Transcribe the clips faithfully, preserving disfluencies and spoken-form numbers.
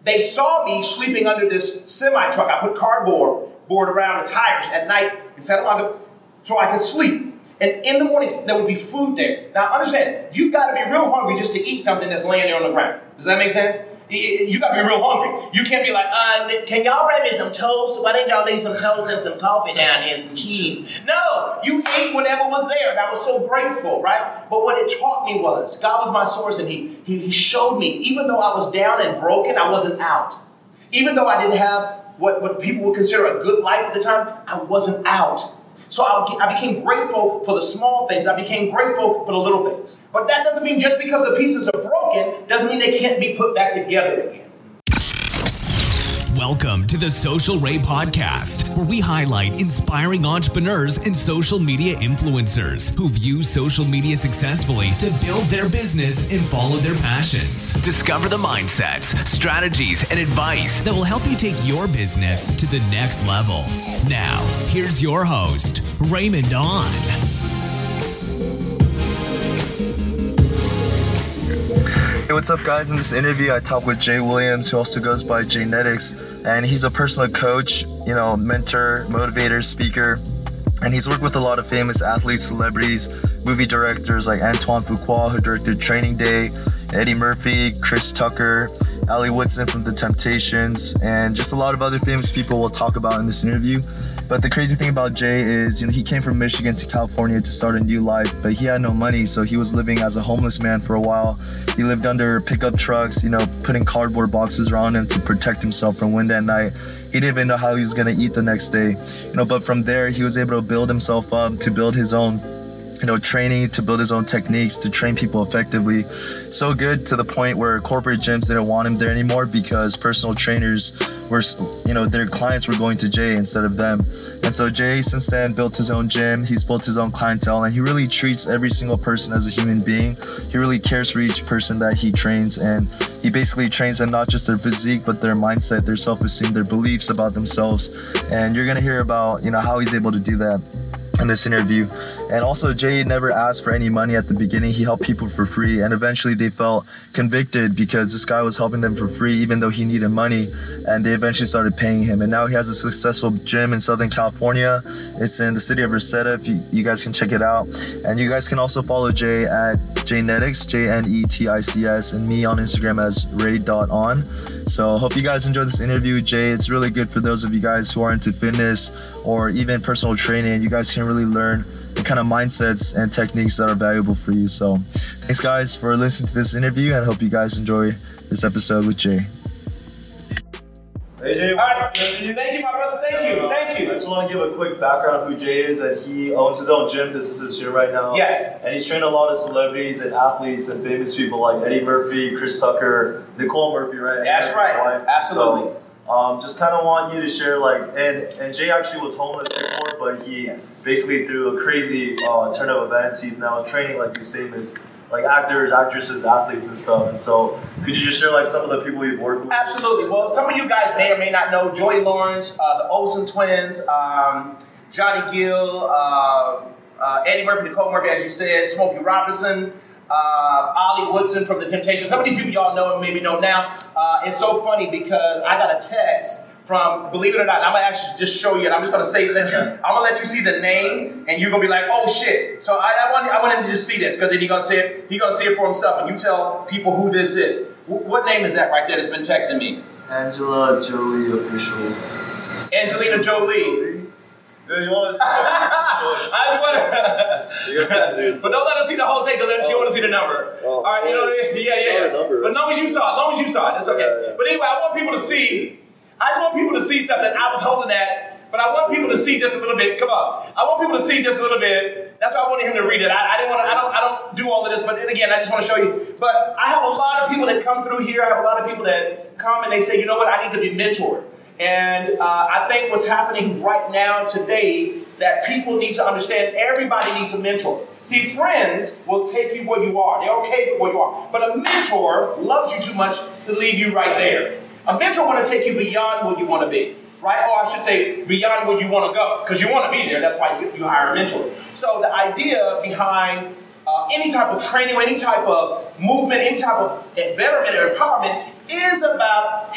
they saw me sleeping under this semi-truck. I put cardboard board around the tires at night and set them on the, so I could sleep. And in the mornings, there would be food there. Now, understand, you got to be real hungry just to eat something that's laying there on the ground. Does that make sense? You got to be real hungry. You can't be like, uh, can y'all bring me some toast? Why didn't y'all leave some toast and some coffee down here and some cheese? No, you ate whatever was there. And I was so grateful, right? But what it taught me was, God was my source, and he, he, he showed me, even though I was down and broken, I wasn't out. Even though I didn't have what, what people would consider a good life at the time, I wasn't out. So I, I became grateful for the small things. I became grateful for the little things. But that doesn't mean just because the pieces are broken, doesn't mean they can't be put back together again. Welcome to the Social Ray Podcast, where we highlight inspiring entrepreneurs and social media influencers who've used social media successfully to build their business and follow their passions. Discover the mindsets, strategies, and advice that will help you take your business to the next level. Now, here's your host, Raymond On. Hey, what's up, guys? In this interview, I talk with Jay Williams, who also goes by Jaynetics, and he's a personal coach, you know, mentor, motivator, speaker, and he's worked with a lot of famous athletes, celebrities, movie directors like Antoine Fuqua, who directed Training Day, Eddie Murphy, Chris Tucker, Ali Woodson from The Temptations, and just a lot of other famous people we'll talk about in this interview. But the crazy thing about Jay is, you know, he came from Michigan to California to start a new life, but he had no money, so he was living as a homeless man for a while. He lived under pickup trucks, you know, putting cardboard boxes around him to protect himself from wind at night. He didn't even know how he was going to eat the next day, you know, but from there, he was able to build himself up, to build his own, you know, training, to build his own techniques, to train people effectively. So good to the point where corporate gyms didn't want him there anymore because personal trainers were, you know, their clients were going to Jay instead of them. And so Jay, since then, built his own gym. He's built his own clientele, and he really treats every single person as a human being. He really cares for each person that he trains, and he basically trains them not just their physique, but their mindset, their self-esteem, their beliefs about themselves. And you're gonna hear about, you know, how he's able to do that in this interview. And also, Jay never asked for any money at the beginning. He helped people for free, and eventually they felt convicted because this guy was helping them for free even though he needed money, and they eventually started paying him. And now he has a successful gym in Southern California. It's in the city of Reseda. If you, you guys can check it out. And you guys can also follow Jay at Jaynetics, J N E T I C S, and me on Instagram as ray dot on. So hope you guys enjoyed this interview with Jay. It's really good for those of you guys who are into fitness or even personal training. You guys can really learn the kind of mindsets and techniques that are valuable for you. So thanks, guys, for listening to this interview, and I hope you guys enjoy this episode with Jay. Hey, Jay. All right. Thank you, my brother. Thank you. Thank you. I just want to give a quick background on who Jay is. That he owns his own gym. This is his gym right now. Yes. And he's trained a lot of celebrities and athletes and famous people like Eddie Murphy, Chris Tucker, Nicole Murphy, right? That's right. Absolutely. So, um, just kind of want you to share, like, and, and Jay actually was homeless before, but he yes. basically, through a crazy uh, turn of events, he's now training like these famous like actors, actresses, athletes, and stuff. And so, could you just share like some of the people you've worked with? Absolutely. Well, some of you guys may or may not know Joey Lawrence, uh, the Olsen twins, um, Johnny Gill, uh, uh, Eddie Murphy, Nicole Murphy, as you said, Smokey Robinson, uh, Ali Woodson from The Temptations. Some of these people y'all know and maybe know now. Uh, it's so funny because I got a text from, believe it or not, and I'm gonna actually just show you, and I'm just gonna say, let you, I'm gonna let you see the name, and you're gonna be like, oh shit. So I, I want, I want him to just see this, because then he's gonna see it, he's gonna see it for himself, and you tell people who this is. W- what name is that right there that's been texting me? Angela Jolie Official. Angelina Jolie. Yeah, you want to? I just want to. But don't let us see the whole thing, because then she want to see the number. Oh, all right, you know what I mean? Yeah, yeah. yeah. Number, right? But as long as you saw it, as long as you saw it, that's okay. Yeah, yeah. But anyway, I want people to see. I just want people to see something. I was holding that, but I want people to see just a little bit. Come on, I want people to see just a little bit. That's why I wanted him to read it. I, I didn't want to. I don't. I don't do all of this, but again, I just want to show you. But I have a lot of people that come through here. I have a lot of people that come and they say, you know what? I need to be mentored. And uh, I think what's happening right now today that people need to understand. Everybody needs a mentor. See, friends will take you where you are. They're okay with where you are. But a mentor loves you too much to leave you right there. A mentor want to take you beyond where you want to be, right? Or I should say beyond where you want to go, because you want to be there. That's why you, you hire a mentor. So the idea behind uh, any type of training or any type of movement, any type of betterment or empowerment is about having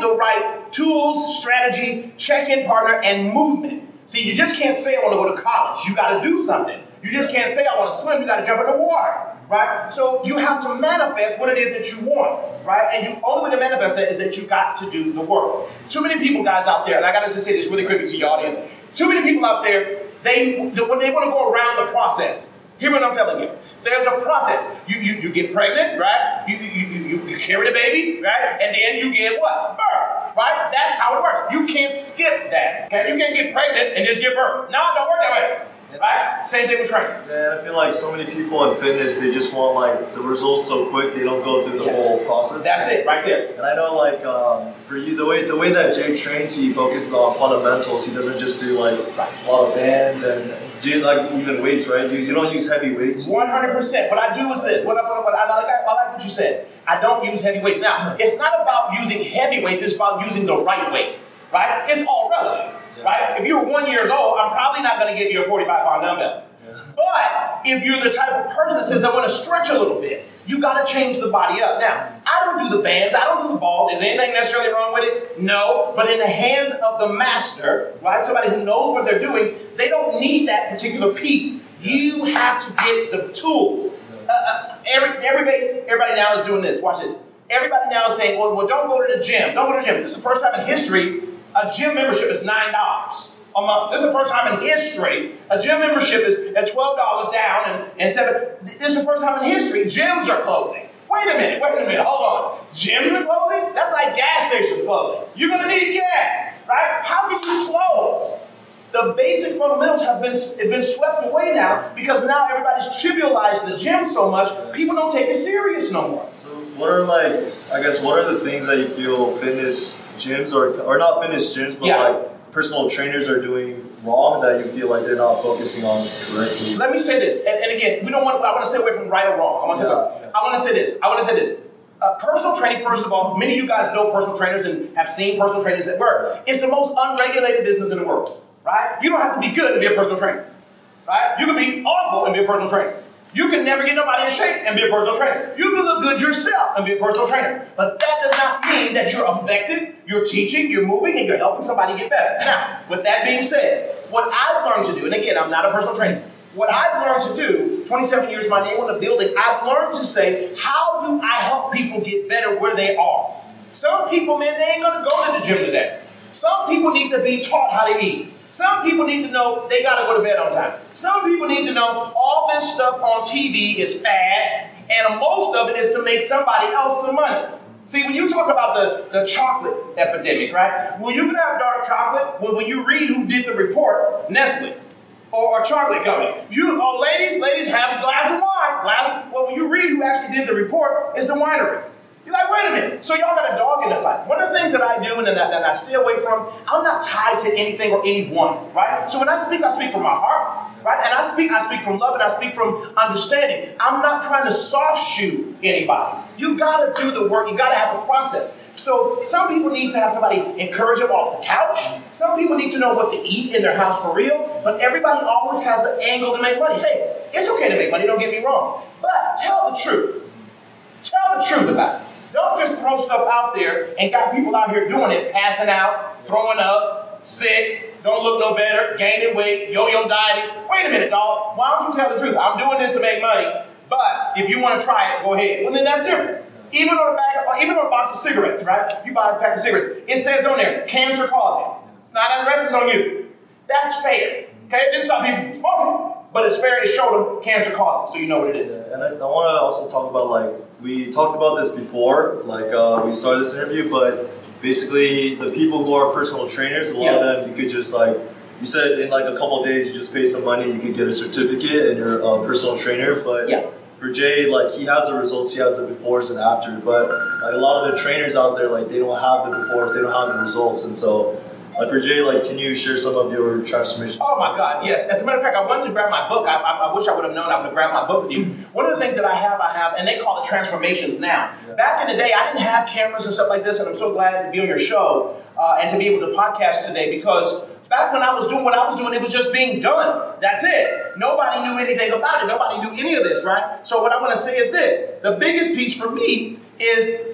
the right tools, strategy, check-in partner, and movement. See, you just can't say I want to go to college. You got to do something. You just can't say I want to swim. You got to jump in the water, right? So you have to manifest what it is that you want, right? And the only way to manifest that is that you got to do the work. Too many people, guys, out there, and I got to just say this really quickly to your audience. Too many people out there, they when they want to go around the process. Hear what I'm telling you. There's a process. You you, you get pregnant, right? You, you, you, you, you carry the baby, right? And then you get what? Birth, right? That's how it works. You can't skip that. Okay? You can't get pregnant and just give birth. No, it don't work that way. Right? Same thing with training. Yeah, I feel like so many people in fitness, they just want like the results so quick, they don't go through the yes. whole process. That's it, right there. And I know like um, for you, the way the way that Jay trains, he focuses on fundamentals. He doesn't just do like a lot of bands and do like even weights, right? You, you don't use heavy weights. one hundred percent. What I do is this. What I, what I, I, like, I like what you said. I don't use heavy weights. Now, it's not about using heavy weights. It's about using the right weight, right? It's all relative. Yeah. Right? If you're one years old, I'm probably not going to give you a forty-five pound dumbbell. Yeah. But if you're the type of person that says I want to stretch a little bit, you got to change the body up. Now, I don't do the bands. I don't do the balls. Is anything necessarily wrong with it? No. But in the hands of the master, right, somebody who knows what they're doing, they don't need that particular piece. You have to get the tools. Uh, uh, every, everybody, everybody now is doing this. Watch this. Everybody now is saying, well, well, don't go to the gym. Don't go to the gym. This is the first time in history a gym membership is nine dollars a month. This is the first time in history a gym membership is at twelve dollars down and, and seven. This is the first time in history gyms are closing. Wait a minute, wait a minute, hold on. Gyms are closing? That's like gas stations closing. You're going to need gas, right? How can you close? The basic fundamentals have been, have been swept away now because now everybody's trivialized the gym so much, people don't take it serious no more. So what are like, I guess, what are the things that you feel fitness gyms or, or not fitness gyms, but yeah. like personal trainers are doing wrong that you feel like they're not focusing on correctly? Let me say this, and, and again, we don't want. I want to stay away from right or wrong. I want to yeah, say. Yeah. I want to say this. I want to say this. Uh, personal training, first of all, many of you guys know personal trainers and have seen personal trainers at work. It's the most unregulated business in the world, right? You don't have to be good to be a personal trainer, right? You can be awful and be a personal trainer. You can never get nobody in shape and be a personal trainer. You can look good yourself and be a personal trainer. But that does not mean that you're effective, you're teaching, you're moving, and you're helping somebody get better. Now, with that being said, what I've learned to do, and again, I'm not a personal trainer, what I've learned to do, twenty-seven years my name on the building, I've learned to say, how do I help people get better where they are? Some people, man, they ain't going to go to the gym today. Some people need to be taught how to eat. Some people need to know they got to go to bed on time. Some people need to know all this stuff on T V is bad, and most of it is to make somebody else some money. See, when you talk about the, the chocolate epidemic, right? Well, you can have dark chocolate. Well, when you read who did the report, Nestle or a chocolate company. You, oh, ladies, ladies, have a glass of wine. Glass of, well, when you read who actually did the report, it's the wineries. You're like, wait a minute. So y'all got a dog in the fight. One of the things that I do and that, that I stay away from, I'm not tied to anything or anyone, right? So when I speak, I speak from my heart, right? And I speak, I speak from love and I speak from understanding. I'm not trying to soft shoe anybody. You got to do the work. You got to have a process. So some people need to have somebody encourage them off the couch. Some people need to know what to eat in their house for real. But everybody always has the angle to make money. Hey, it's okay to make money. Don't get me wrong. But tell the truth. Tell the truth about it. Don't just throw stuff out there and got people out here doing it, passing out, throwing up, sick, don't look no better, gaining weight, yo-yo dieting. Wait a minute, dog. Why don't you tell the truth? I'm doing this to make money, but if you want to try it, go ahead. Well, then that's different. Even on a bag, of, even on a box of cigarettes, right? You buy a pack of cigarettes. It says on there, cancer causing. Now, the rest is on you. That's fair. Okay? Then some people smoking, but it's fair to show them cancer causing, so you know what it is. Yeah, and I, I want to also talk about, like, we talked about this before, like uh, we started this interview, but basically the people who are personal trainers, a lot yeah. of them, you could just like, you said in like a couple of days, you just pay some money, you could get a certificate and you're a personal trainer, but yeah. for Jay, like he has the results, he has the befores and after, but like a lot of the trainers out there, like they don't have the befores, they don't have the results, and so like for Jay, like, can you share some of your transformations? Oh my God, yes. As a matter of fact, I wanted to grab my book. I, I, I wish I would have known I would have grabbed my book with you. One of the things that I have, I have, and they call it transformations now. Yeah. Back in the day, I didn't have cameras and stuff like this, and I'm so glad to be on your show uh, and to be able to podcast today because back when I was doing what I was doing, it was just being done. That's it. Nobody knew anything about it. Nobody knew any of this, right? So what I want to say is this. The biggest piece for me is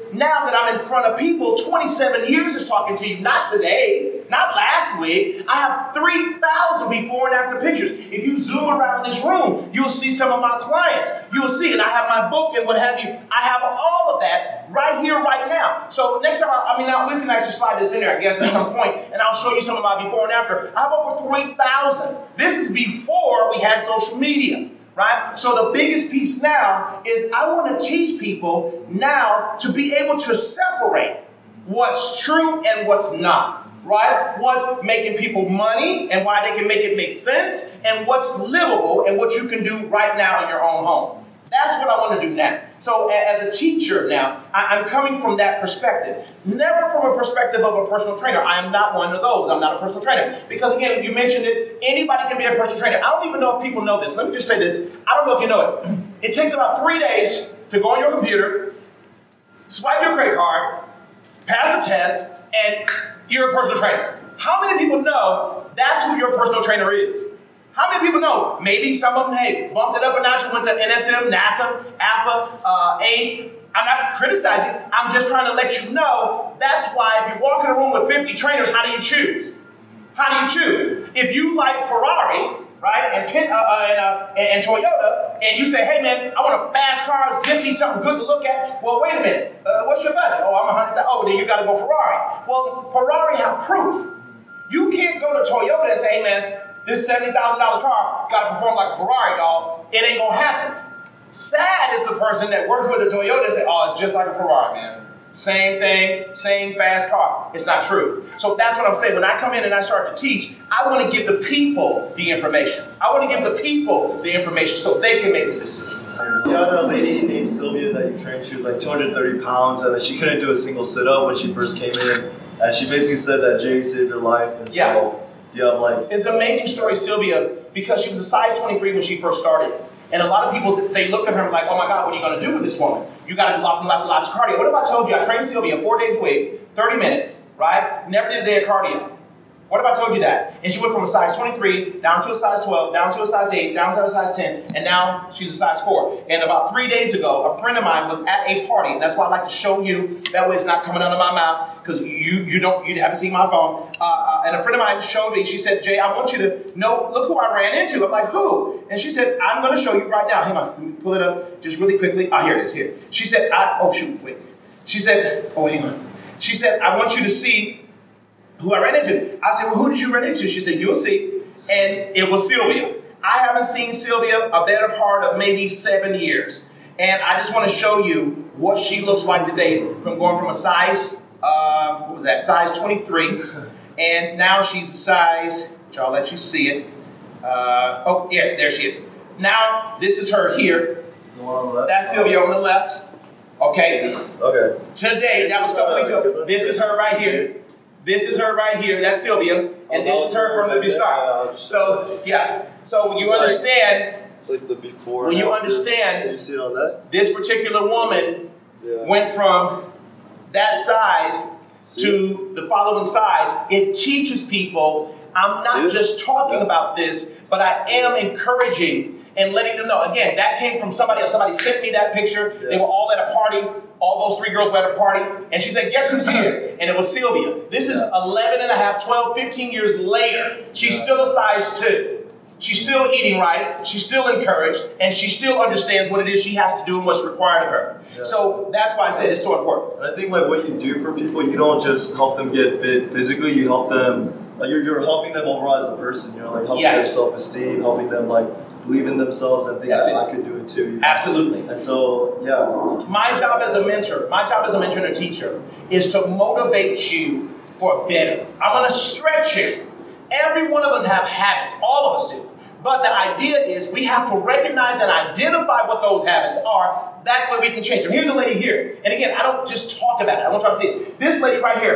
now that I'm in front of people, twenty-seven years is talking to you, not today, not last week. I have three thousand before and after pictures. If you zoom around this room, you'll see some of my clients. You'll see, and I have my book and what have you. I have all of that right here, right now. So next time, I, I mean, now we can actually slide this in there, I guess, at some point, and I'll show you some of my before and after. I have over three thousand. This is before we had social media. Right? So the biggest piece now is I want to teach people now to be able to separate what's true and what's not. Right? What's making people money and why they can make it make sense, and what's livable and what you can do right now in your own home. That's what I want to do now. So as a teacher now, I'm coming from that perspective. Never from a perspective of a personal trainer. I am not one of those. I'm not a personal trainer. Because again, you mentioned it, anybody can be a personal trainer. I don't even know if people know this. Let me just say this. I don't know if you know it. It takes about three days to go on your computer, swipe your credit card, pass a test, and you're a personal trainer. How many people know that's who your personal trainer is? How many people know? Maybe some of them, hey, bumped it up a notch, went to N S M, NASA, APA, uh, ACE. I'm not criticizing. I'm just trying to let you know that's why if you walk in a room with fifty trainers, how do you choose? How do you choose? If you like Ferrari, right, and, uh, uh, and, uh, and, and Toyota, and you say, hey, man, I want a fast car, zippy, something good to look at. Well, wait a minute. Uh, what's your budget? Oh, I'm one hundred thousand dollars. Oh, then you got to go Ferrari. Well, Ferrari have proof. You can't go to Toyota and say, hey, man, this seventy thousand dollars car has got to perform like a Ferrari, dog. It ain't going to happen. Sad is the person that works with a Toyota and say, oh, it's just like a Ferrari, man. Same thing, same fast car. It's not true. So that's what I'm saying. When I come in and I start to teach, I want to give the people the information. I want to give the people the information so they can make the decision. The other lady named Sylvia that you trained, she was like two hundred thirty pounds, and she couldn't do a single sit-up when she first came in. And she basically said that Jay saved her life. And yeah. So, yeah, like... It's an amazing story, Sylvia, because she was a size twenty-three when she first started. And a lot of people, they looked at her and like, oh my God, what are you going to do with this woman? You got to do lots and lots and lots of cardio. What if I told you I trained Sylvia four days a week, thirty minutes, right? Never did a day of cardio. What if I told you that? And she went from a size twenty-three down to a size twelve, down to a size eight, down to a size ten, and now she's a size four. And about three days ago, a friend of mine was at a party, and that's why I like to show you. That way it's not coming out of my mouth, because you you don't you haven't seen my phone. Uh, uh, and a friend of mine showed me. She said, "Jay, I want you to know. Look who I ran into." I'm like, "Who?" And she said, "I'm going to show you right now. Hang on, let me pull it up just really quickly. Ah, oh, here it is. Here." She said, I, "Oh shoot, wait." She said, "Oh, hang on." She said, "I want you to see who I ran into." I said, "Well, who did you run into?" She said, "You'll see." And it was Sylvia. I haven't seen Sylvia a better part of maybe seven years. And I just want to show you what she looks like today, from going from a size, uh, what was that, size twenty-three. And now she's a size, which I'll let you see it. Uh, oh, yeah, there she is. Now, this is her here. The one on the left? That's Sylvia on the left. Okay. Okay. Today, that was a couple weeks ago. This is her right here. This is her right here. That's Sylvia. And this is her from the start. So, yeah. So when you understand, it's like the before. when you understand, Can you see it on that? this particular woman Yeah. went from that size to the following size, it teaches people. I'm not just talking about this, but I am encouraging and letting them know. Again, that came from somebody else. Somebody sent me that picture. Yeah. They were all at a party. All those three girls were at a party. And she said, "Guess who's here?" And it was Sylvia. This is eleven and a half, twelve, fifteen years later. She's Yeah. still a size two. She's still eating right. She's still encouraged. And she still understands what it is she has to do and what's required of her. Yeah. So that's why I said it's so important. I think like what you do for people, you don't just help them get fit physically. You help them. Like you're you're helping them overall as a person. You know, like helping Yes. their self-esteem, helping them like believe in themselves and think That's that it. I could do it too. You know? Absolutely. And so yeah. My job as a mentor, my job as a mentor and a teacher is to motivate you for better. I want to stretch you. Every one of us have habits. All of us do. But the idea is we have to recognize and identify what those habits are. That way we can change them. Here's a lady here. And again, I don't just talk about it. I want y'all to see it. This lady right here,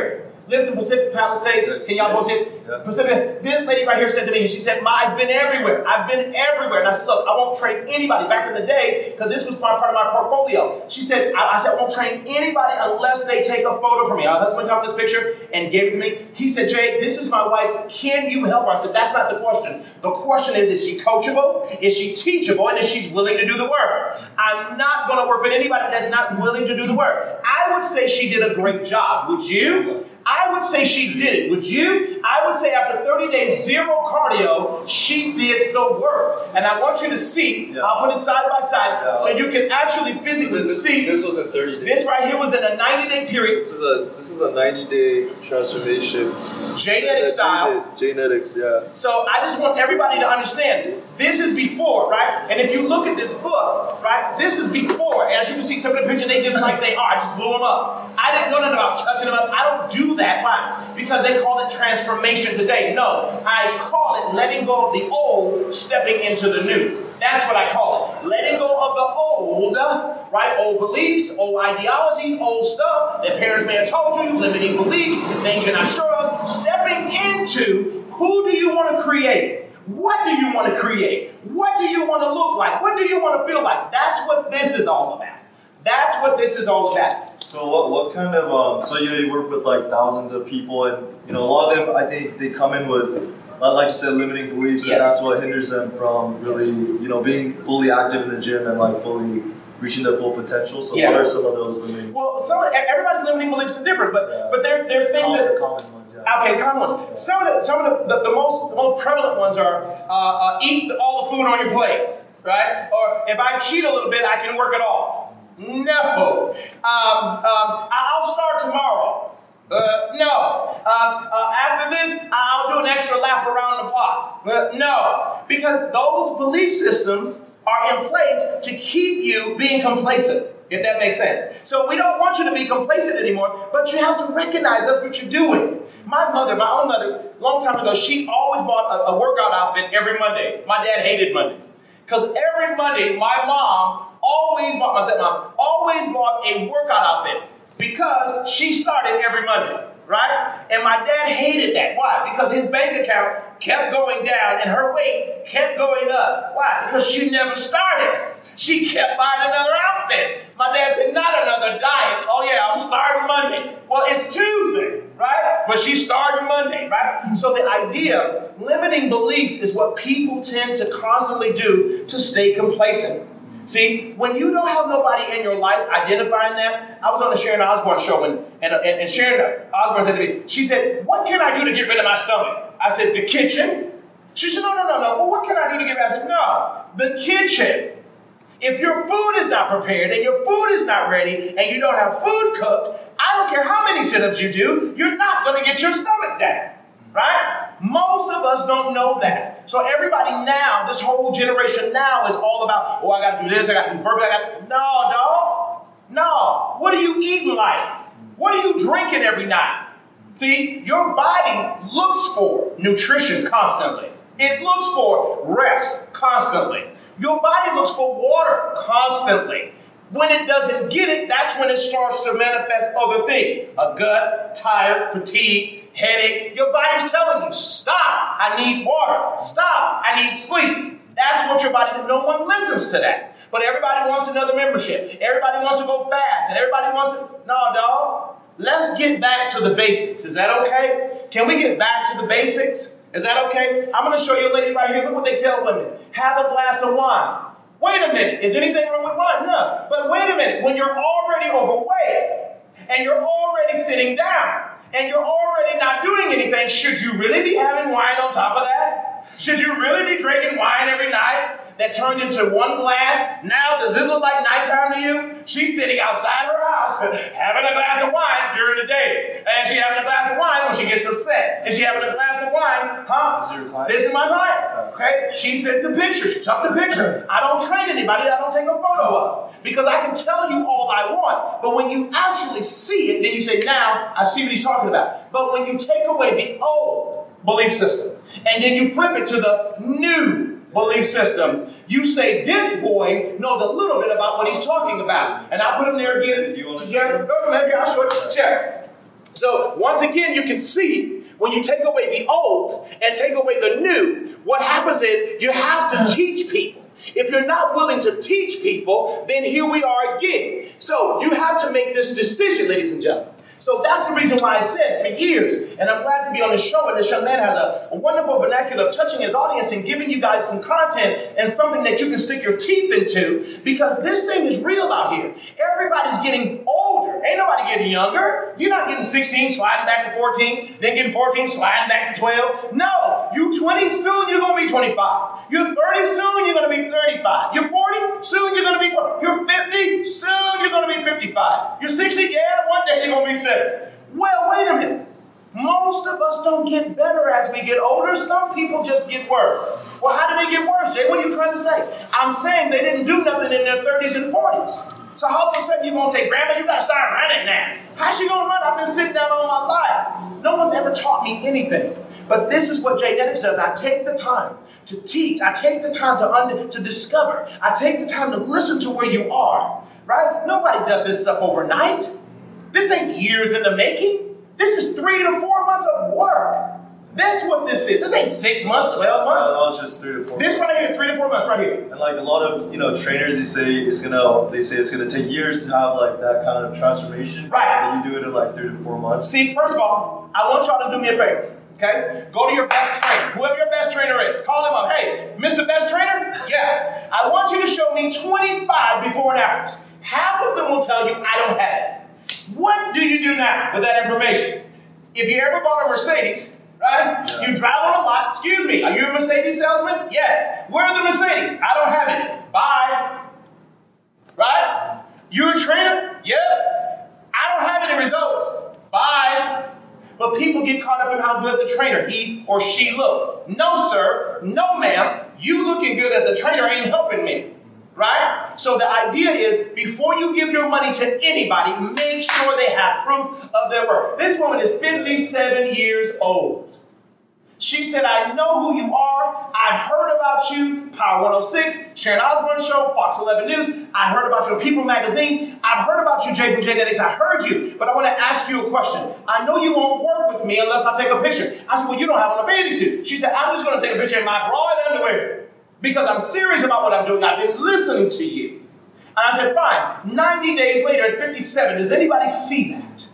lives in Pacific Palisades. Yes. Can y'all both see it? Yeah. Pacific. This lady right here said to me, she said, Ma, I've been everywhere. I've been everywhere. And I said, look, I won't train anybody. Back in the day, because this was part, part of my portfolio. She said, I, I said, I won't train anybody unless they take a photo for me. Our husband took this picture and gave it to me. He said, Jay, this is my wife. Can you help her? I said, that's not the question. The question is, is she coachable? Is she teachable? And is she willing to do the work? I'm not going to work with anybody that's not willing to do the work. I would say she did a great job. Would you? I would say she did it. Would you? I would say after thirty days, zero cardio, she did the work. And I want you to see, yeah. I'll put it side by side, yeah. so you can actually physically this, see. This was in thirty days. This right here was in a ninety-day period. This is a this is a ninety-day transformation. J-Netics style. J-Netics, yeah. So I just want everybody to understand, this is before, right? And if you look at this book, right, this is before. As you can see, some of the pictures, they just like they are. I just blew them up. I didn't know nothing about touching them up. I don't do that. Why? Because they call it transformation today. No, I call it letting go of the old, stepping into the new. That's what I call it. Letting go of the old, right? Old beliefs, old ideologies, old stuff that parents may have told you, limiting beliefs, things you're not sure of. Stepping into who do you want to create? What do you want to create? What do you want to look like? What do you want to feel like? That's what this is all about. That's what this is all about. So what what kind of, um, so you know, you work with like thousands of people, and you know, a lot of them, I think they come in with, like you said, limiting beliefs, yes. and that's what hinders them from really, yes. you know, being fully active in the gym and like fully reaching their full potential. So yeah. what are some of those limiting? Well, some everybody's limiting beliefs are different, but yeah. but there's there's things common, that common ones. Yeah. Okay, common ones. Yeah. Some of the some of the, the, the most the most prevalent ones are uh, uh, eat all the food on your plate, right? Or if I cheat a little bit, I can work it off. No. Um, um, I'll start tomorrow. Uh, no. Um, uh, after this, I'll do an extra lap around the block. Uh, no. Because those belief systems are in place to keep you being complacent, if that makes sense. So we don't want you to be complacent anymore, but you have to recognize that's what you're doing. My mother, my own mother, a long time ago, she always bought a, a workout outfit every Monday. My dad hated Mondays. Because every Monday, my mom always bought, my stepmom, always bought a workout outfit because she started every Monday, right? And my dad hated that. Why? Because his bank account kept going down and her weight kept going up. Why? Because she never started. She kept buying another outfit. My dad said, not another diet. Oh yeah, I'm starting Monday. Well, it's Tuesday, right? But she's starting Monday, right? So the idea, limiting beliefs is what people tend to constantly do to stay complacent. See, when you don't have nobody in your life identifying that, I was on the Sharon Osbourne show, and, and, and Sharon Osbourne said to me, she said, what can I do to get rid of my stomach? I said, the kitchen. She said, no, no, no, no. Well, what can I do to get rid of it? I said, no, the kitchen. If your food is not prepared and your food is not ready and you don't have food cooked, I don't care how many sit-ups you do, you're not going to get your stomach down, right? Most of us don't know that. So everybody now, this whole generation now is all about, oh, I got to do this, I got to do burpees, I got to... No, dog. No. What are you eating like? What are you drinking every night? See, your body looks for nutrition constantly. It looks for rest constantly. Your body looks for water constantly. When it doesn't get it, that's when it starts to manifest other things. A gut, tired, fatigue, headache. Your body's telling you, stop, I need water. Stop, I need sleep. That's what your body says. No one listens to that. But everybody wants another membership. Everybody wants to go fast. And everybody wants to... No, dog. Let's get back to the basics. Is that okay? Can we get back to the basics? Is that okay? I'm going to show you a lady right here. Look what they tell women. Have a glass of wine. Wait a minute. Is anything wrong with wine? No. But wait a minute. When you're already overweight and you're already sitting down and you're already not doing anything, should you really be having wine on top of that? Should you really be drinking wine every night that turned into one glass? Now, does it look like nighttime to you? She's sitting outside her house having a glass of wine during the day. And she's having a glass of wine when she gets upset. Is she having a glass of wine? Huh? Is your client? This is my client. Okay? She sent the picture. She took the picture. I don't train anybody that I don't take a photo of. Because I can tell you all I want. But when you actually see it, then you say, now I see what he's talking about. But when you take away the old belief system, and then you flip it to the new belief system, you say, this boy knows a little bit about what he's talking about. And I put him there again. Do you want to together. Go to here, I'll show it. Check. So once again, you can see when you take away the old and take away the new, what happens is you have to teach people. If you're not willing to teach people, then here we are again. So you have to make this decision, ladies and gentlemen. So that's the reason why I said for years, and I'm glad to be on the show, and this young man has a, a wonderful vernacular of touching his audience and giving you guys some content and something that you can stick your teeth into, because this thing is real out here. Everybody's getting older. Ain't nobody getting younger. You're not getting sixteen, sliding back to fourteen, then getting fourteen, sliding back to twelve. No, you twenty, soon you're going to be twenty-five. You're thirty, soon you're going to be thirty-five. You're forty, soon you're going to be forty. You're fifty, soon you're going to be fifty-five. You're sixty, yeah, one day you're going to be seventy. Well, wait a minute. Most of us don't get better as we get older. Some people just get worse. Well, how did they get worse, Jay? What are you trying to say? I'm saying they didn't do nothing in their thirties and forties. So all of a sudden you're going to say, Grandma, you got to start running now. How's she going to run? I've been sitting down all my life. No one's ever taught me anything. But this is what J-Netics does. I take the time to teach. I take the time to, under, to discover. I take the time to listen to where you are. Right? Nobody does this stuff overnight. This ain't years in the making. This is three to four months of work. That's what this is. This ain't six months, twelve months. That was just three to four. This right here is three to four months right here. And like a lot of you know trainers, they say it's gonna they say it's gonna take years to have like that kind of transformation. Right. And you do it in like three to four months. See, first of all, I want y'all to do me a favor. Okay? Go to your best trainer, whoever your best trainer is. Call him up. Hey, Mister Best Trainer? Yeah. I want you to show me twenty-five before and afters. Half of them will tell you I don't have it. What do you do now with that information? If you ever bought a Mercedes, right? Yeah. You drive on a lot. Excuse me, are you a Mercedes salesman? Yes. Where are the Mercedes? I don't have any. Bye. Right? You're a trainer? Yep. I don't have any results. Bye. But people get caught up in how good the trainer, he or she looks. No, sir. No, ma'am. You looking good as a trainer ain't helping me. Right? So the idea is, before you give your money to anybody, make sure they have proof of their work. This woman is fifty-seven years old. She said, I know who you are. I've heard about you. Power one oh six, Sharon Osbourne Show, Fox eleven News. I heard about you in People Magazine. I've heard about you, Jay from J-Netics. I heard you. But I want to ask you a question. I know you won't work with me unless I take a picture. I said, well, you don't have on a bathing suit. She said, I'm just going to take a picture in my bra and underwear. Because I'm serious about what I'm doing. I've been listening to you. And I said, fine. ninety days later at fifty-seven, does anybody see that?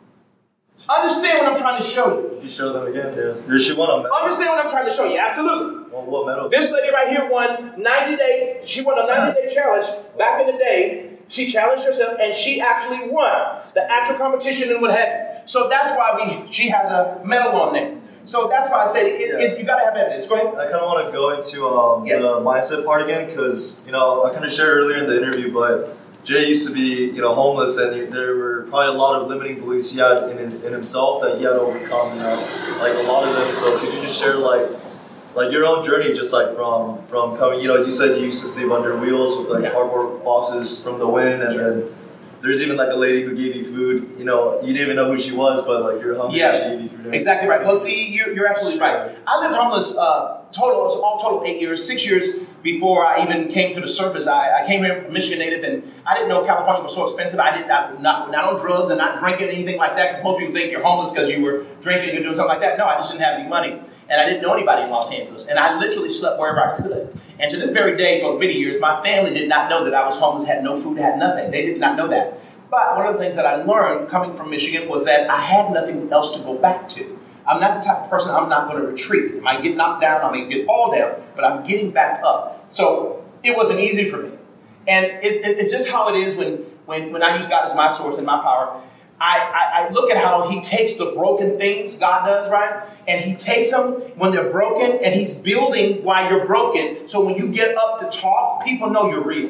Understand what I'm trying to show you. You show them again, yeah. She won a medal. Understand what I'm trying to show you. Absolutely. Well, what medal? This lady right here won ninety day. She won a ninety day challenge back in the day. She challenged herself and she actually won the actual competition and what have you. So that's why we. She has a medal on there. So that's why I said it, yeah. it, you got to have evidence. Go ahead. I kind of want to go into um, yeah. the mindset part again because, you know, I kind of shared earlier in the interview, but Jay used to be, you know, homeless, and there were probably a lot of limiting beliefs he had in, in himself that he had to overcome, you know, like a lot of them. So could you just share, like, like your own journey, just like from from coming, you know, you said you used to sleep under wheels with like yeah. cardboard boxes from the wind, and yeah. then there's even like a lady who gave you food, you know, you didn't even know who she was, but like you're hungry, yeah, she gave you food. Exactly right. Well, see, you're, you're absolutely right. I lived homeless uh, total, all total eight years, six years before I even came to the surface. I, I came here from Michigan native, and I didn't know California was so expensive. I did not, not, not on drugs and not drinking anything like that, because most people think you're homeless because you were drinking and doing something like that. No, I just didn't have any money. And I didn't know anybody in Los Angeles. And I literally slept wherever I could. And to this very day, for many years, my family did not know that I was homeless, had no food, had nothing. They did not know that. But one of the things that I learned coming from Michigan was that I had nothing else to go back to. I'm not the type of person, I'm not going to retreat. I might get knocked down, I might get fall down, but I'm getting back up. So it wasn't easy for me. And it, it, it's just how it is when, when, when I use God as my source and my power. I, I, I look at how he takes the broken things, God does, right? And he takes them when they're broken, and he's building while you're broken. So when you get up to talk, people know you're real.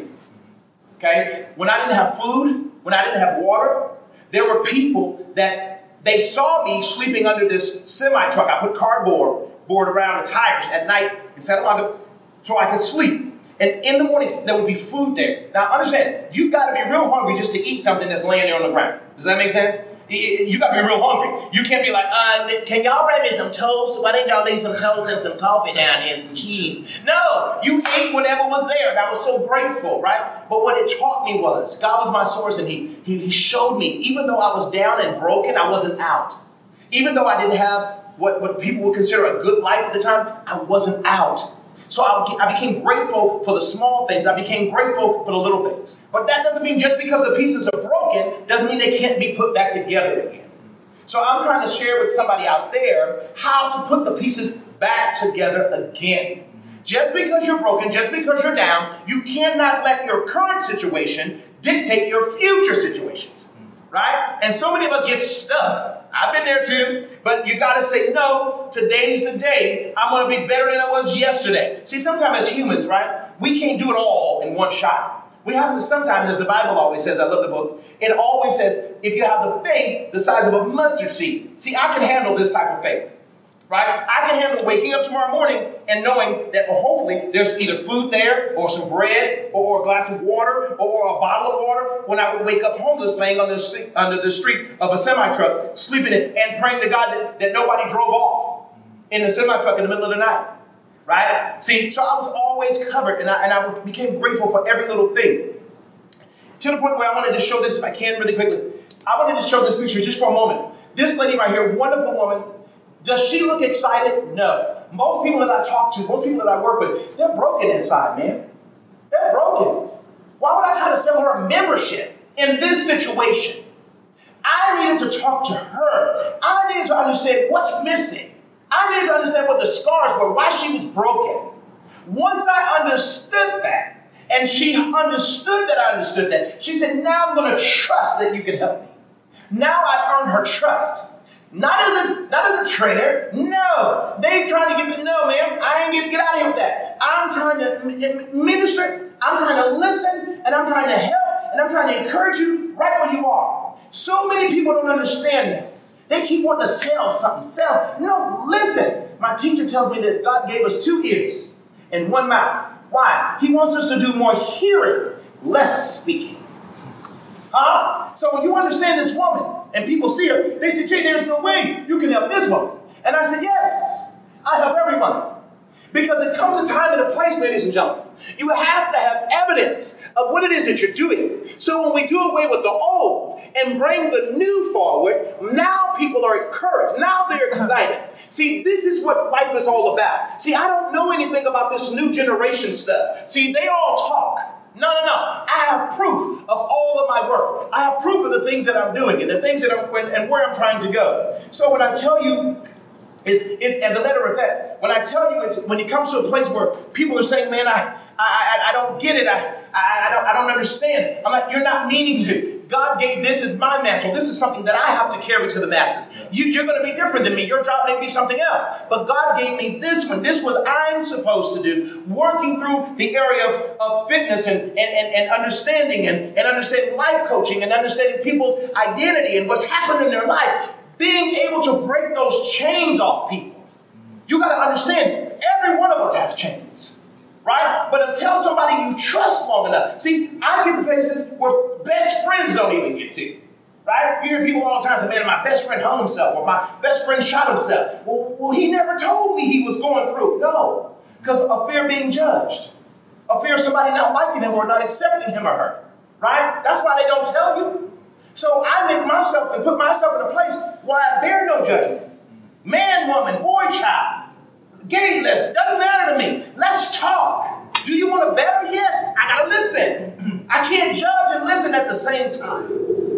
Okay? When I didn't have food, when I didn't have water, there were people that they saw me sleeping under this semi-truck. I put cardboard board around the tires at night and set them on the, so I could sleep. And in the mornings, there would be food there. Now, understand, you've got to be real hungry just to eat something that's laying there on the ground. Does that make sense? You got to be real hungry. You can't be like, uh, can y'all bring me some toast? Why didn't y'all leave some toast and some coffee down here and some cheese? No, you ate whatever was there. And I was so grateful, right? But what it taught me was, God was my source, and he, he, he showed me, even though I was down and broken, I wasn't out. Even though I didn't have what, what people would consider a good life at the time, I wasn't out. So I, I became grateful for the small things. I became grateful for the little things. But that doesn't mean just because the pieces are broken, doesn't mean they can't be put back together again. So I'm trying to share with somebody out there how to put the pieces back together again. Just because you're broken, just because you're down, you cannot let your current situation dictate your future situations. Right? And so many of us get stuck. I've been there too. But you got to say, no, today's the day. I'm going to be better than I was yesterday. See, sometimes as humans, right, we can't do it all in one shot. We have to sometimes, as the Bible always says, I love the book, it always says, if you have the faith the size of a mustard seed. See, I can handle this type of faith. Right? I can handle waking up tomorrow morning and knowing that, well, hopefully there's either food there or some bread or a glass of water or a bottle of water when I would wake up homeless laying under the, under the street of a semi-truck, sleeping in and praying to God that, that nobody drove off in the semi-truck in the middle of the night. Right? See, so I was always covered, and I, and I became grateful for every little thing. To the point where I wanted to show this, if I can really quickly. I wanted to show this picture just for a moment. This lady right here, wonderful woman. Does she look excited? No. Most people that I talk to, most people that I work with, they're broken inside, man. They're broken. Why would I try to sell her a membership in this situation? I needed to talk to her. I needed to understand what's missing. I needed to understand what the scars were, why she was broken. Once I understood that, and she understood that I understood that, she said, now I'm going to trust that you can help me. Now I earned her trust. Not as a not as a trainer. No. They trying to get me. No, man. I ain't gonna get out of here with that. I'm trying to minister. I'm trying to listen. And I'm trying to help. And I'm trying to encourage you right where you are. So many people don't understand that. They keep wanting to sell something. Sell. No, listen. My teacher tells me this. God gave us two ears and one mouth. Why? He wants us to do more hearing, less speaking. Huh? So when you understand this woman, and people see her, they say, Jay, there's no way you can help this woman. And I said, yes, I help everyone. Because it comes a time and a place, ladies and gentlemen. You have to have evidence of what it is that you're doing. So when we do away with the old and bring the new forward, now people are encouraged. Now they're excited. See, this is what life is all about. See, I don't know anything about this new generation stuff. See, they all talk. No, no, no. I have proof of all of my work. I have proof of the things that I'm doing and the things that I'm and where I'm trying to go. So when I tell you, is is as a matter of fact, when I tell you, it's when it comes to a place where people are saying, "Man, I I I don't get it. I I, I don't I don't understand." I'm like, you're not meaning to. God gave this as my mantle. This is something that I have to carry to the masses. You, you're going to be different than me. Your job may be something else. But God gave me this one. This was I'm supposed to do. Working through the area of, of fitness and, and, and, and understanding and, and understanding life coaching and understanding people's identity and what's happened in their life. Being able to break those chains off people. You got to understand, every one of us has chains. Right? But until somebody you trust long enough. See, I get to places where best friends don't even get to. Right? You hear people all the time say, man, my best friend hung himself or my best friend shot himself. Well, well he never told me he was going through. No. Because of fear of being judged. Of fear of somebody not liking him or not accepting him or her. Right? That's why they don't tell you. So I make myself and put myself in a place where I bear no judgment. Man, woman, boy, child. Gay, lesbian, doesn't matter to me. Let's talk. Do you want to better? Yes. I got to listen. I can't judge and listen at the same time.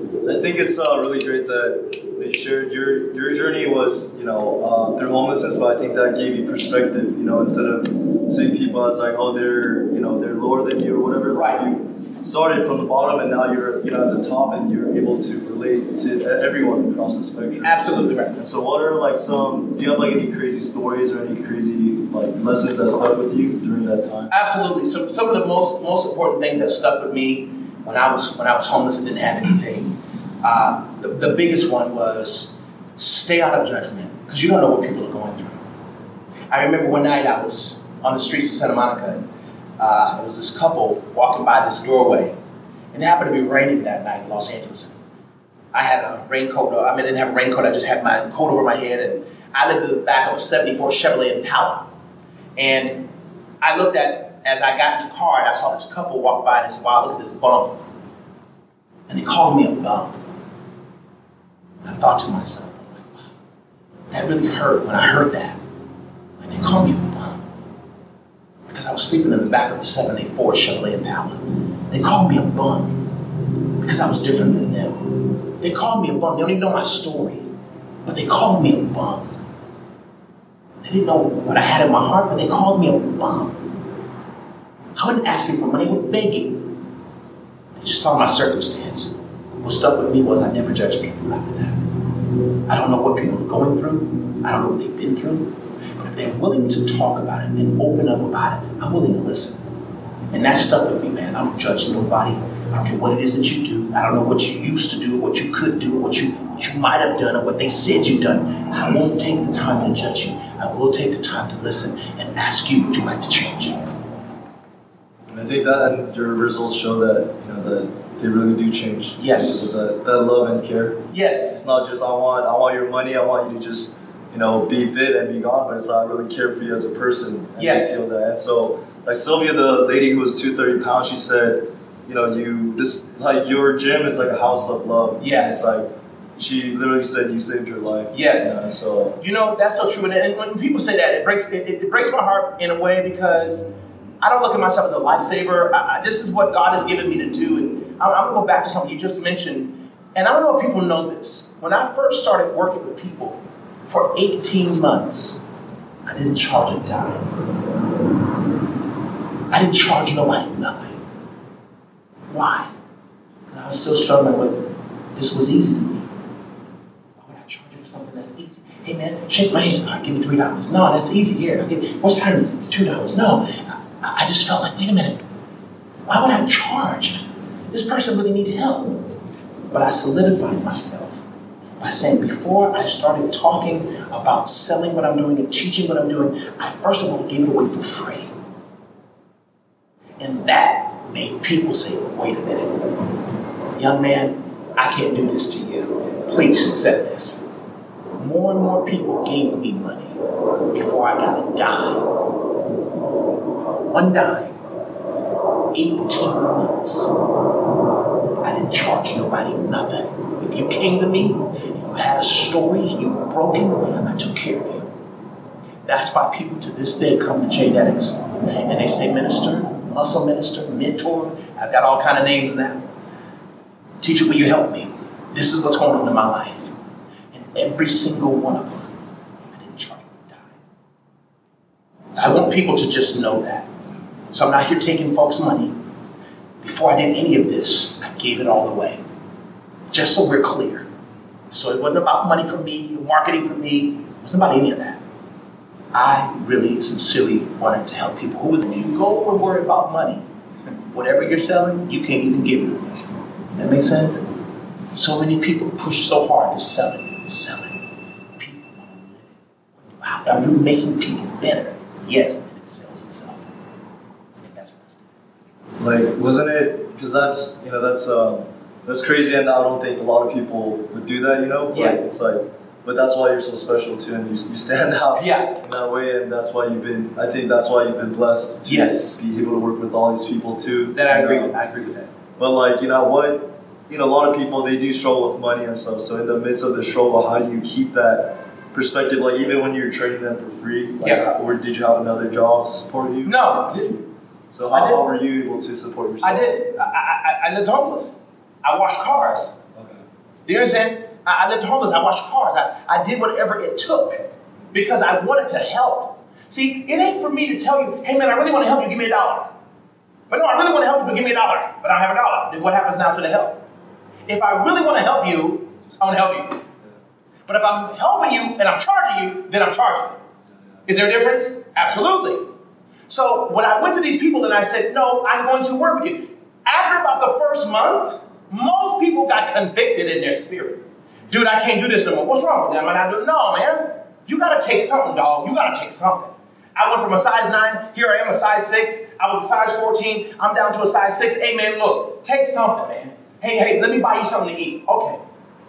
I think it's uh, really great that you shared your your journey was, you know, uh, through homelessness, but I think that gave you perspective, you know, instead of seeing people as like, oh, they're, you know, they're lower than you or whatever. Right. Like you started from the bottom and now you're, you know, at the top and you're able to relate to everyone across the spectrum. Absolutely right. And so what are like some, do you have like any crazy stories or any crazy like lessons that stuck with you during that time? Absolutely. So some of the most most important things that stuck with me when I was when I was homeless and didn't have anything, uh, the, the biggest one was stay out of judgment because you don't know what people are going through. I remember one night I was on the streets of Santa Monica and uh, there was this couple walking by this doorway and it happened to be raining that night in Los Angeles. I I had a raincoat. I mean, I didn't have a raincoat. I just had my coat over my head, and I lived in the back of a seventy-four Chevrolet Impala. And I looked at, as I got in the car, and I saw this couple walk by, and I said, wow, look at this bum. And they called me a bum. And I thought to myself, wow, that really hurt when I heard that. Like, they called me a bum. Because I was sleeping in the back of a seventy-four Chevrolet Impala. They called me a bum because I was different than them. They called me a bum. They don't even know my story. But they called me a bum. They didn't know what I had in my heart, but they called me a bum. I wasn't asking for money, I wasn't begging. They just saw my circumstance. What stuck with me was I never judged people after that. I don't know what people are going through. I don't know what they've been through. But if they're willing to talk about it and open up about it, I'm willing to listen. And that stuck with me, man. I don't judge nobody. I don't care what it is that you do. I don't know what you used to do, what you could do, what you what you might have done, or what they said you've done. I won't take the time to judge you. I will take the time to listen and ask you, would you like to change? And I think that and your results show that, you know, that they really do change. Yes. That, that love and care. Yes. It's not just I want I want your money, I want you to just, you know, be fit and be gone, but it's I really care for you as a person. And yes. Feel that. And so, like Sylvia, the lady who was two hundred thirty pounds, she said, you know, you this like your gym is like a house of love. Yes. It's like she literally said you saved her life. Yes. Yeah, so you know, that's so true. And when people say that, it breaks it, it breaks my heart in a way because I don't look at myself as a lifesaver. I, I, this is what God has given me to do. And I'm, I'm going to go back to something you just mentioned. And I don't know if people know this. When I first started working with people for eighteen months, I didn't charge a dime. I didn't charge nobody nothing. Why? Because I was still struggling with this was easy to me. Why would I charge you for something that's easy? Hey man, shake my hand. All right, give me three dollars. No, that's easy. Here, I'll give, what time is it? Two dollars. No, I, I just felt like, wait a minute. Why would I charge? This person really needs help. But I solidified myself by saying before I started talking about selling what I'm doing and teaching what I'm doing, I first of all gave it away for free. And that made people say, wait a minute, young man, I can't do this to you. Please accept this. More and more people gave me money before I got a dime. One dime. eighteen months. I didn't charge nobody nothing. If you came to me, you had a story and you were broken, I took care of you. That's why people to this day come to J-Netics and they say, minister, muscle minister, mentor, I've got all kind of names now. Teacher, will you help me? This is what's going on in my life. And every single one of them, I didn't charge them a dime. I want people to just know that. So I'm not here taking folks' money. Before I did any of this, I gave it all away. Just so we're clear. So it wasn't about money for me, marketing for me. It wasn't about any of that. I really sincerely wanted to help people. Who was, if you go and worry about money, whatever you're selling, you can't even give it away. That makes sense? So many people push so hard to sell it, sell it. People want to live it. Wow, are you making people better? Yes, and it sells itself. I think that's what it's doing. like, wasn't it, because that's, you know, that's, um, that's crazy, and I don't think a lot of people would do that, you know? But yeah. It's like, but that's why you're so special too, and you, you stand out yeah. in that way, and that's why you've been, I think that's why you've been blessed to yes. be able to work with all these people too. That I agree um, with, I agree with that. But like, you know what, you know, a lot of people, they do struggle with money and stuff, so in the midst of the struggle, how do you keep that perspective, like even when you're training them for free? Like, yeah. Or did you have another job to support you? No, didn't. So how, how were you able to support yourself? I did. I, I, I lived homeless. I washed cars. Okay. Do you understand? I, I lived homeless. I washed cars. I, I did whatever it took because I wanted to help. See, it ain't for me to tell you, hey man, I really want to help you, give me a dollar. But no, I really want to help you, but give me a dollar. But I don't have a dollar. Then what happens now to the help? If I really want to help you, I want to help you. But if I'm helping you and I'm charging you, then I'm charging you. Is there a difference? Absolutely. So when I went to these people and I said, no, I'm going to work with you. After about the first month, most people got convicted in their spirit. Dude, I can't do this no more. What's wrong with that? Am I not doing? No, man. You got to take something, dog. You got to take something. I went from a size nine. Here I am, a size six. I was a size fourteen. I'm down to a size six. Hey, man, look. Take something, man. Hey, hey, let me buy you something to eat. Okay.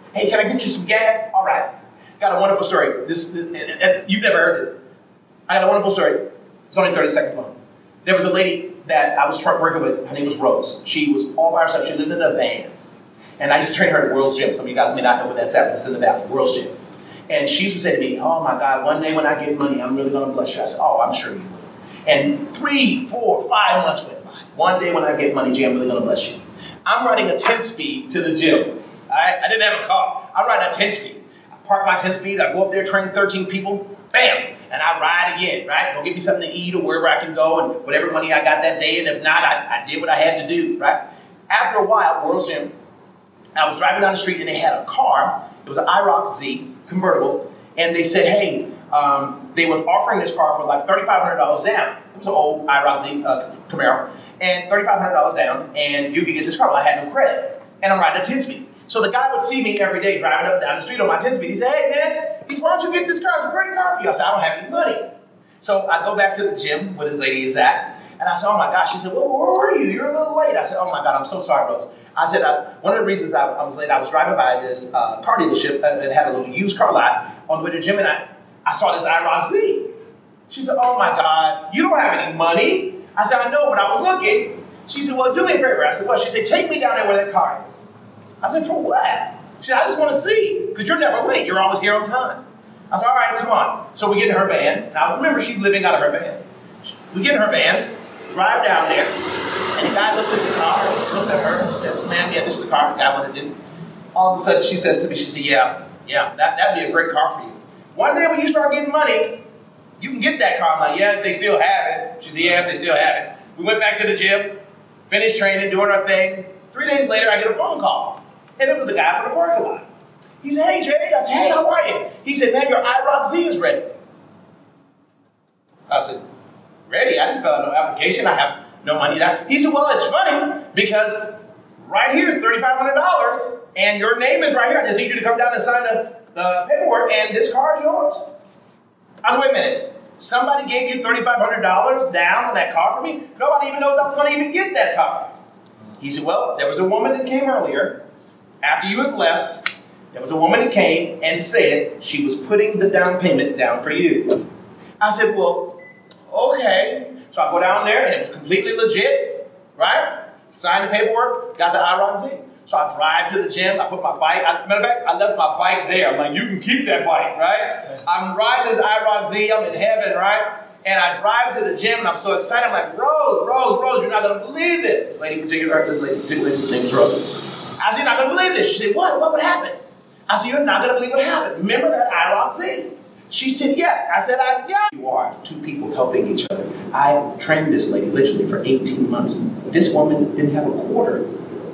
Hey, can I get you some gas? All right. Got a wonderful story. This, and, and you've never heard this. I got a wonderful story. It's only thirty seconds long. There was a lady that I was truck working with. Her name was Rose. She was all by herself. She lived in a van. And I used to train her at World's Gym. Some of you guys may not know what that's at, but it's in the valley, World's Gym. And she used to say to me, oh my God, one day when I get money, I'm really going to bless you. I said, oh, I'm sure you will. And three, four, five months went by. One day when I get money, Jay, I'm really going to bless you. I'm riding a ten speed to the gym. All right? I didn't have a car. I'm riding a ten speed. I park my ten speed. I go up there, train thirteen people. Bam. And I ride again, right? Go get me something to eat or wherever I can go and whatever money I got that day. And if not, I, I did what I had to do, right? After a while, World's Gym, I was driving down the street and they had a car. It was an I ROC Z convertible. And they said, hey, um, they were offering this car for like thirty-five hundred dollars down. It was an old I ROC Z uh, Camaro. And thirty-five hundred dollars down, and you could get this car. Well, I had no credit. And I'm riding a ten speed. So the guy would see me every day driving up and down the street on my ten speed. He said, hey, man, he said, why don't you get this car? It's a great car for you. I said, I don't have any money. So I go back to the gym where this lady is at. And I said, oh, my gosh. She said, well, where were you? You're a little late. I said, oh, my God, I'm so sorry, Rose. I said, uh, one of the reasons I, I was late, I was driving by this uh, car dealership that had a little used car lot on the way to the gym, and I, I saw this I ROC Z. She said, oh, my God, you don't have any money. I said, I know, but I was looking. She said, well, do me a favor. I said, what? She said, take me down there where that car is. I said, for what? She said, I just want to see, because you're never late. You're always here on time. I said, all right, come on. So we get in her van. Now, remember, she's living out of her van. We get in her van, drive down there, and the guy looks at the car, looks at her, and says, ma'am, yeah, this is the car. The guy wanted it. All of a sudden, she says to me, she said, yeah, yeah, that, that'd be a great car for you. One day when you start getting money, you can get that car. I'm like, yeah, they still have it. She said, yeah, they still have it. We went back to the gym, finished training, doing our thing. Three days later, I get a phone call. And it was the guy from the parking lot. He said, hey, Jay. I said, hey, how are you? He said, man, your I ROC Z is ready. I said, ready? I didn't fill out no application. I have no money down. He said, well, it's funny because right here is thirty-five hundred dollars and your name is right here. I just need you to come down and sign the, the paperwork and this car is yours. I said, wait a minute. Somebody gave you thirty-five hundred dollars down on that car for me? Nobody even knows I was going to even get that car. He said, well, there was a woman that came earlier after you had left. There was a woman that came and said she was putting the down payment down for you. I said, well, okay. So I go down there and it was completely legit, right? Signed the paperwork, got the I ROC Z. So I drive to the gym, I put my bike, I, matter of fact, I left my bike there. I'm like, you can keep that bike, right? I'm riding this I ROC Z, I'm in heaven, right? And I drive to the gym and I'm so excited. I'm like, Rose, Rose, Rose, you're not gonna believe this. This lady in particular, this lady in particular, her name is Rose. I said, you're not gonna believe this. She said, what? What would happen? I said, you're not gonna believe what happened. Remember that I ROC Z? She said, yeah. I said, I, yeah. You are two people helping each other. I trained this lady literally for eighteen months. This woman didn't have a quarter.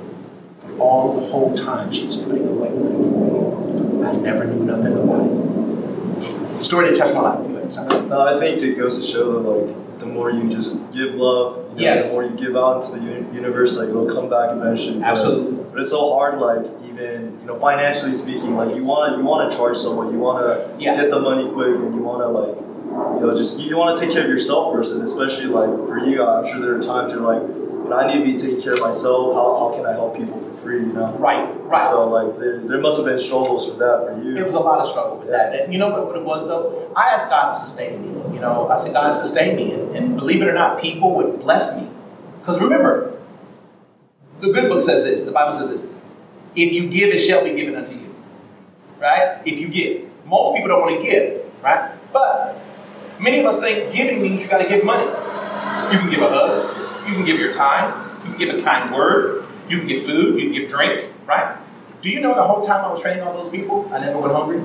All the whole time she was putting away money for me. I never knew nothing about it. Story that touched my life. No, I think it goes to show that like the more you just give love, you know, yes. the more you give out into the uni- universe, like it'll come back eventually. Absolutely. But, but it's so hard, like even you know financially speaking, like you want to you want to charge someone, you want to yeah. get the money quick, and you want to like you know just you want to take care of yourself first, and especially like for you, I'm sure there are times you're like, you know, I need to be taking care of myself. How how can I help people for free? You know. Right. Right. So like there, there must have been struggles for that for you. It was a lot of struggle with that. And you know what, what it was though? I asked God to sustain me. You know, I said, God, sustain me. And, and believe it or not, people would bless me. Because remember, the good book says this. The Bible says this. If you give, it shall be given unto you. Right? If you give. Most people don't want to give. Right? But many of us think giving means you got to give money. You can give a hug. You can give your time. You can give a kind word. You can give food. You can give drink. Right? Do you know the whole time I was training all those people, I never went hungry?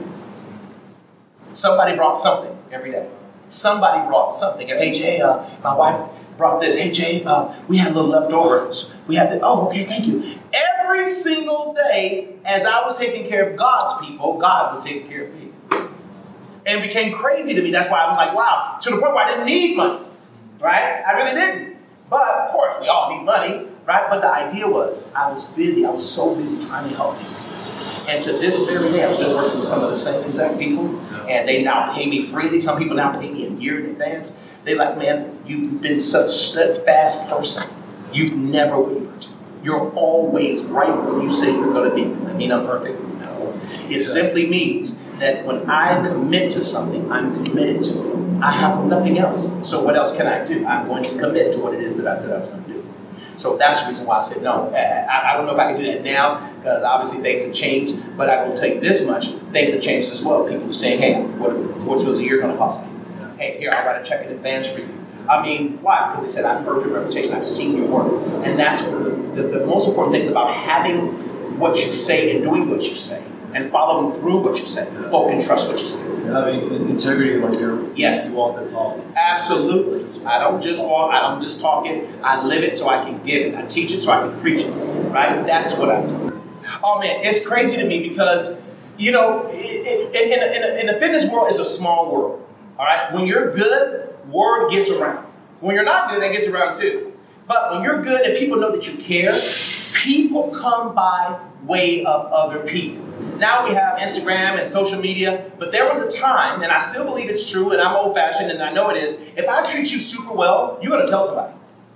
Somebody brought something every day. Somebody brought something. And, hey, Jay, uh, my wife brought this. Hey, Jay, uh, we had a little leftovers. We had this. Oh, okay, thank you. Every single day, as I was taking care of God's people, God was taking care of me. And it became crazy to me. That's why I was like, wow, to the point where I didn't need money. Right? I really didn't. But, of course, we all need money. Right? But the idea was, I was busy. I was so busy trying to help these people. And to this very day, I'm still working with some of the same exact people. And they now pay me freely. Some people now pay me a year in advance. They're like, man, you've been such a steadfast person. You've never wavered. You're always right when you say you're going to be. Does that mean I'm perfect? No. It simply means that when I commit to something, I'm committed to it. I have nothing else. So what else can I do? I'm going to commit to what it is that I said I was going to do. So that's the reason why I said no. I, I don't know if I can do that now, because obviously things have changed, but I will tell you this much, things have changed as well. People are saying, hey, what, what was a year going to cost me? Hey, here, I'll write a check in advance for you. I mean, why? Because they said, I've heard your reputation, I've seen your work. And that's one of the, the, the most important things about having what you say and doing what you say, and following through what you say. Folk can trust what you say. Having integrity, like you're, yes. you walk the talk. Absolutely. I don't just walk, I don't just talk it, I live it so I can give it. I teach it so I can preach it, right? That's what I'm doing. Oh man, it's crazy to me because, you know, in, in, in, in the fitness world, it's a small world. All right, when you're good, word gets around. When you're not good, that gets around too. But when you're good and people know that you care, people come by way of other people. Now we have Instagram and social media, but there was a time, and I still believe it's true, and I'm old-fashioned, and I know it is, if I treat you super well, you're going to tell somebody.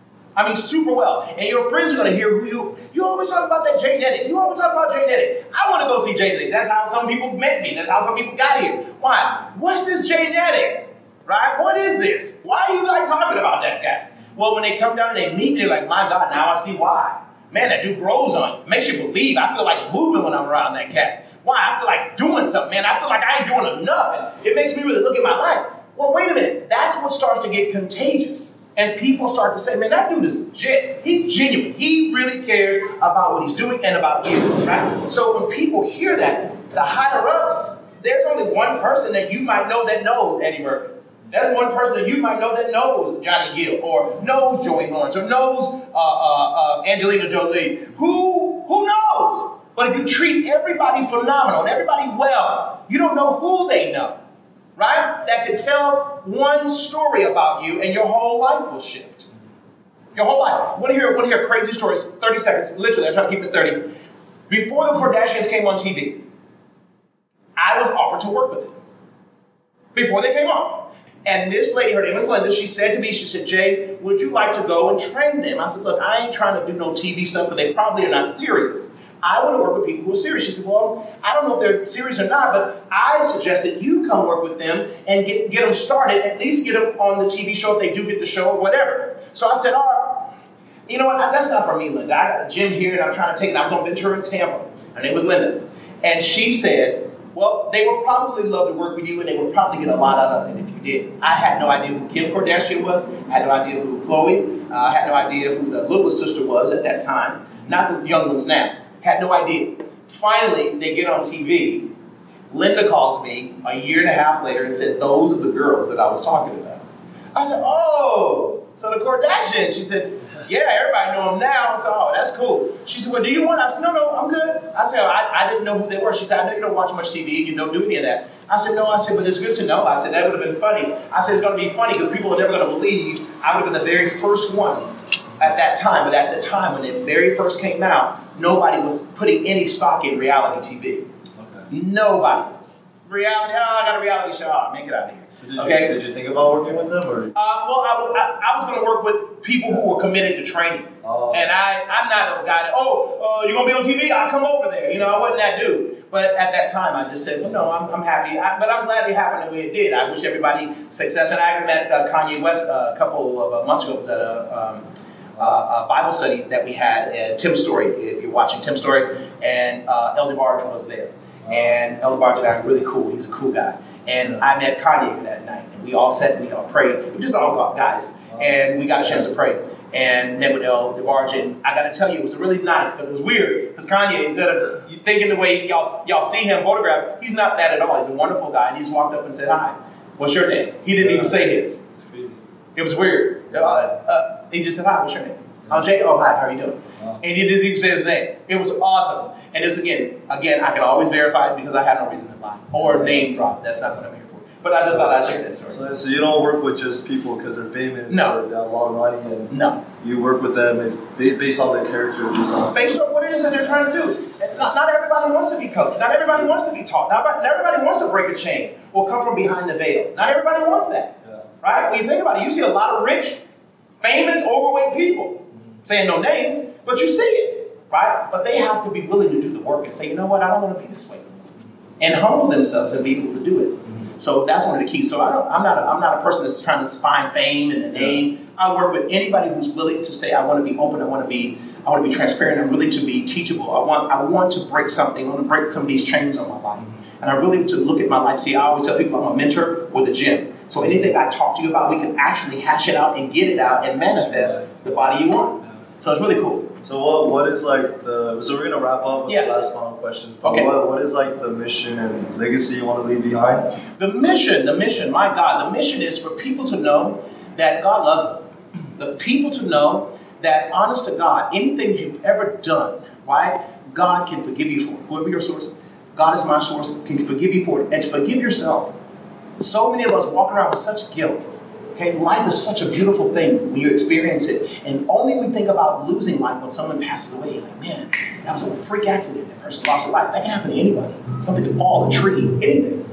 I mean, super well. And your friends are going to hear who you... You always talk about that Jay Nettic. You always talk about Jay Nettic. I want to go see Jay Nettic. That's how some people met me. That's how some people got here. Why? What's this Jay Nettic? Right? What is this? Why are you like talking about that guy? Well, when they come down and they meet me, they're like, my God, now I see why. Man, that dude grows on you. Makes you believe. I feel like moving when I'm around that cat. Why? I feel like doing something, man. I feel like I ain't doing enough. And it makes me really look at my life. Well, wait a minute. That's what starts to get contagious. And people start to say, man, that dude is legit. He's genuine. He really cares about what he's doing and about you, right? So when people hear that, the higher-ups, there's only one person that you might know that knows Eddie Murphy. There's one person that you might know that knows Johnny Gill, or knows Joey Lawrence, or knows uh, uh, uh, Angelina Jolie. Who, who knows? But if you treat everybody phenomenal and everybody well, you don't know who they know. Right? That could tell one story about you and your whole life will shift. Your whole life. Want to hear, want to hear crazy stories? thirty seconds. Literally, I try to keep it thirty. Before the Kardashians came on T V, I was offered to work with them. Before they came on. And this lady, her name is Linda, she said to me, she said, Jay, would you like to go and train them? I said, look, I ain't trying to do no T V stuff, but they probably are not serious. I want to work with people who are serious. She said, well, I don't know if they're serious or not, but I suggest that you come work with them and get, get them started, at least get them on the T V show if they do get the show or whatever. So I said, all right, you know what, that's not for me, Linda. I got a gym here and I'm trying to take it. I was on Ventura in Tampa. Her name was Linda. And she said, well, they would probably love to work with you and they would probably get a lot out of it if you did. I had no idea who Kim Kardashian was. I had no idea who Khloe. Uh, I had no idea who the little sister was at that time. Not the young ones now. Had no idea. Finally, they get on T V. Linda calls me a year and a half later and said, those are the girls that I was talking about. I said, oh, so the Kardashians. She said, yeah, everybody know them now. I said, oh, that's cool. She said, well, do you want? I said, no, no, I'm good. I said, I, I didn't know who they were. She said, I know you don't watch much T V. You don't do any of that. I said, no. I said, but it's good to know. I said, that would have been funny. I said, it's going to be funny because people are never going to believe I would have been the very first one at that time. But at the time when it very first came out, nobody was putting any stock in reality T V. Okay. Nobody was. Reality, oh, I got a reality show. Oh, make it out of here. Did you, okay. Did you think about working with them? Or? Uh, well, I, I, I was going to work with people who were committed to training. Oh. And I, I'm not a guy that, oh, uh, you're going to be on T V? I'll come over there. You know, I wasn't that dude. But at that time, I just said, well, no, I'm, I'm happy. I, but I'm glad it happened the way it did. I wish everybody success. And I met uh, Kanye West uh, a couple of uh, months ago. It was at a, um, uh, a Bible study that we had at Tim Story. If you're watching Tim Story. And uh, El DeBarge was there. And El DeBarge and I are really cool. He's a cool guy. And I met Kanye that night, and we all sat, we all prayed. We were just all guys, and we got a chance to pray. And met with El DeBarge, and I got to tell you, it was really nice, but it was weird because Kanye, instead of you thinking the way y'all y'all see him photographed, he's not that at all. He's a wonderful guy, and he just walked up and said, "Hi, what's your name?" He didn't even say his. It's crazy. It was weird. Uh, uh, he just said, "Hi, what's your name?" I'm Jay. Oh, hi. How are you doing? And he didn't even say his name. It was awesome. And this again, again, I can always verify it because I have no reason to lie or name drop. That's not what I'm here for. But I just thought I'd share that story. So, so you don't work with just people because they're famous no. or they have a lot of money, and no. You work with them if, based on their character. Based on, based on what it is that they're trying to do. And not, not everybody wants to be coached. Not everybody wants to be taught. Not, not everybody wants to break a chain or come from behind the veil. Not everybody wants that. Yeah. Right? When you think about it, you see a lot of rich, famous, overweight people. Saying no names, but you see it, right? But they have to be willing to do the work and say, you know what, I don't want to be this way. and humble themselves and be able to do it. Mm-hmm. So that's one of the keys. So I don't, I'm not a, I'm not a person that's trying to find fame and a name. I work with anybody who's willing to say, I want to be open, I want to be I want to be transparent, I'm willing to be teachable. I want I want to break something, I want to break some of these chains on my life. And I really to look at my life. See, I always tell people I'm a mentor with a gym. So anything I talk to you about, we can actually hash it out and get it out and manifest the body you want. So it's really cool. So what what is like the so we're gonna wrap up with yes. the last final questions. But okay. What, what is like the mission and legacy you want to leave behind? The mission, the mission, my God, the mission is for people to know that God loves them. The people to know that, honest to God, anything you've ever done, right? God can forgive you for it. Whoever your source, God is my source, can forgive you for it. And to forgive yourself. So many of us walk around with such guilt. Okay, life is such a beautiful thing when you experience it. And only we think about losing life when someone passes away. Like, man, that was a freak accident. That person lost their life. That can happen to anybody. Something could fall, a tree, anything.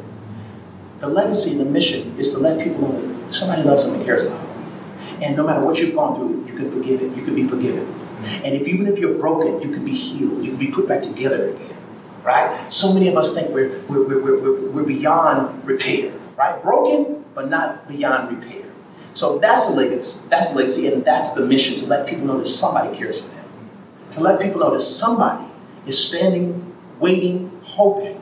The legacy, the mission is to let people know that somebody loves them and cares about them. And no matter what you've gone through, you can forgive it. You can be forgiven. And if even if you're broken, you can be healed. You can be put back together again. Right? So many of us think we're we're we're we're, we're beyond repair. Right? Broken, but not beyond repair. So that's the legacy. That's the legacy, and that's the mission, to let people know that somebody cares for them. To let people know that somebody is standing, waiting, hoping,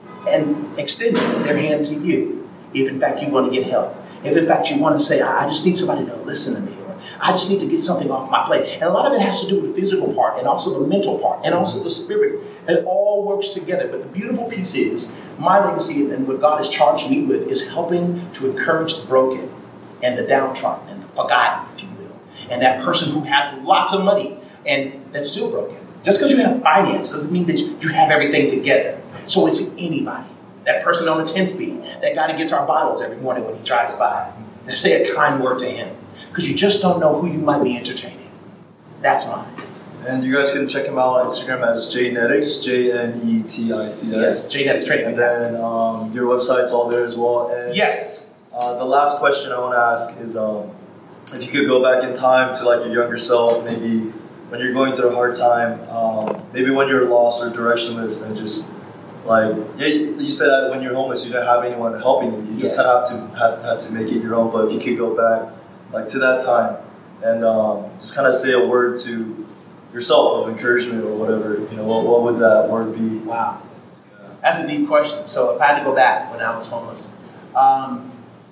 and extending their hand to you. If in fact you want to get help. If in fact you want to say, I just need somebody to listen to me, or I just need to get something off my plate. And a lot of it has to do with the physical part, and also the mental part, and also the spirit. It all works together. But the beautiful piece is, my legacy and what God has charged me with is helping to encourage the broken and the downtrodden and the forgotten, if you will. And that person who has lots of money and that's still broken. Just because you have finance doesn't mean that you have everything together. So it's anybody. That person on the ten speed, that guy that gets our bottles every morning when he drives by, that say a kind word to him. Because you just don't know who you might be entertaining. That's mine. And you guys can check him out on Instagram as Jnetics, J N E T I C S. Yes, Jnetics Training. And then um, your website's all there as well. And yes. Uh, the last question I want to ask is um, if you could go back in time to like your younger self, maybe when you're going through a hard time, um, maybe when you're lost or directionless, and just like, yeah, you said that when you're homeless, you don't have anyone helping you. You just yes. kind of have to have, have to make it your own. But if you could go back like to that time and um, just kind of say a word to yourself of encouragement or whatever, you know, what, what would that word be? Wow. Yeah. That's a deep question. So if I had to go back when I was homeless, um,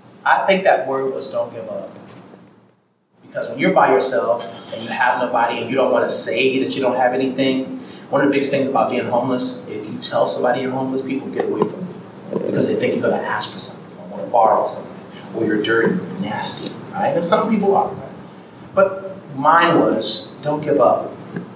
I think that word was don't give up. Because when you're by yourself and you have nobody and you don't want to say that you don't have anything, one of the biggest things about being homeless, if you tell somebody you're homeless, people get away from you. Because they think you're going to ask for something or want to borrow something, or you're dirty or nasty, right? And some people are, right? But mine was don't give up.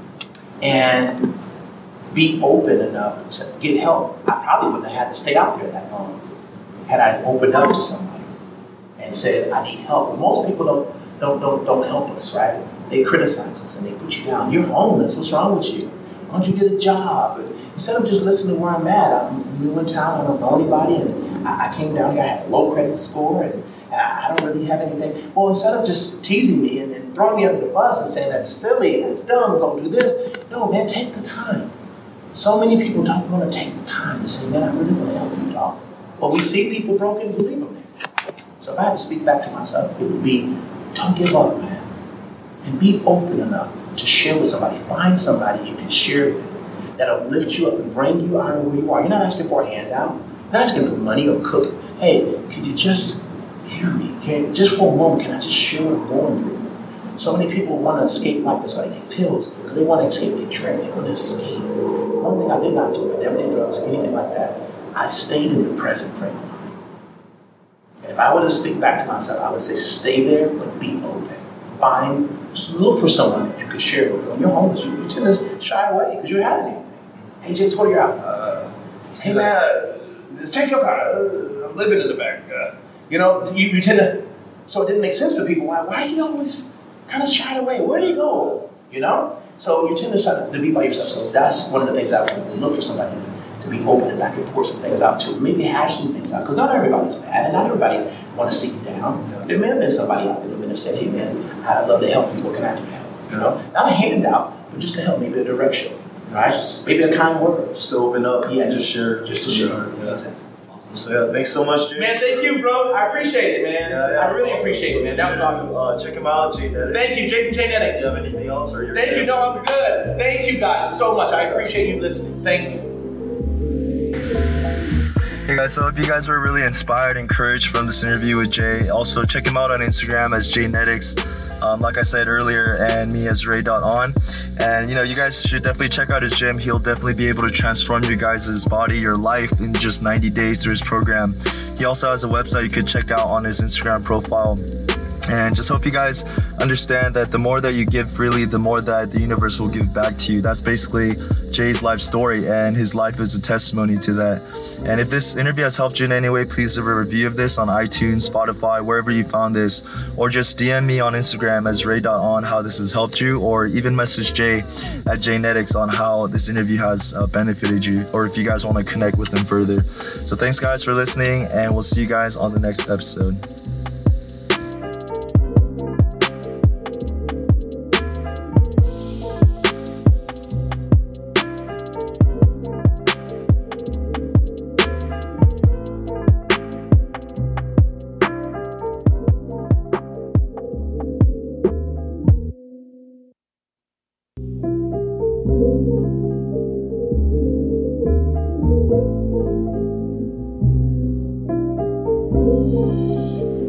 And be open enough to get help. I probably wouldn't have had to stay out there that long had I opened up to somebody and said, I need help. Most people don't, don't, don't, don't help us, right? They criticize us and they put you down. You're homeless. What's wrong with you? Why don't you get a job? And instead of just listening to where I'm at, I'm new in town, I don't know anybody, and I, I came down here, I had a low credit score, and I don't really have anything. Well, instead of just teasing me and, and throwing me under the bus and saying, that's silly, that's dumb, go do this. No, man, take the time. So many people don't want to take the time to say, man, I really want to help you, dog. But we see people broken, we leave them there. So if I had to speak back to myself, it would be, don't give up, man. And be open enough to share with somebody. Find somebody you can share with that'll lift you up and bring you out of where you are. You're not asking for a handout. You're not asking for money or cook. Hey, can you just hear me? Can, just for a moment, can I just share what I'm going through? So many people want to escape like this, why they take pills, because they want to escape their dream. They want to escape. One thing I did not do, I never did drugs or anything like that. I stayed in the present frame of mind. And if I were to speak back to myself, I would say stay there, but be open. Find, just look for someone that you could share with. When you're homeless, you, you tend to shy away because you don't have anything. Hey, Jason, what are you out? Uh, hey, man, uh, take your car. Uh, I'm living in the back. Uh, you know, you, you tend to, so it didn't make sense to people. Why, why are you always kind of shied away? Where do you go? You know? So you tend to, to be by yourself. So that's one of the things I would look for somebody to be open, and I can pour some things out too. Maybe hash some things out. Because not everybody's bad, and not everybody want to see you down. There may have been somebody out there that may have said, hey man, I'd love to help you. What can I do to help? You know? Not a handout, but just to help, maybe a direction. right? Maybe a kind word. Just to open up, Yes. just share, Just to share. share. Yeah. Exactly. So yeah, thanks so much, Jay. Man, thank you, bro. I appreciate it, man. Yeah, yeah, I really awesome. appreciate it, man. That was awesome. Uh, check him out, Jnetics. Thank you, Jay from Jnetics. Do you have anything else? Or you're Thank good? you. No, I'm good. Thank you guys so much. I appreciate you listening. Thank you. Hey guys, so I hope you guys were really inspired, encouraged from this interview with Jay. Also, check him out on Instagram as Jnetics, um, like I said earlier, and me as Ray dot on. And you know, you guys should definitely check out his gym. He'll definitely be able to transform your guys' body, your life in just ninety days through his program. He also has a website you could check out on his Instagram profile. And just hope you guys understand that the more that you give freely, the more that the universe will give back to you. That's basically Jay's life story, and his life is a testimony to that. And if this interview has helped you in any way, please leave a review of this on iTunes, Spotify, wherever you found this, or just D M me on Instagram as Ray dot on how this has helped you, or even message Jay at Jnetics on how this interview has uh, benefited you, or if you guys want to connect with him further. So thanks guys for listening, and we'll see you guys on the next episode. Thank you.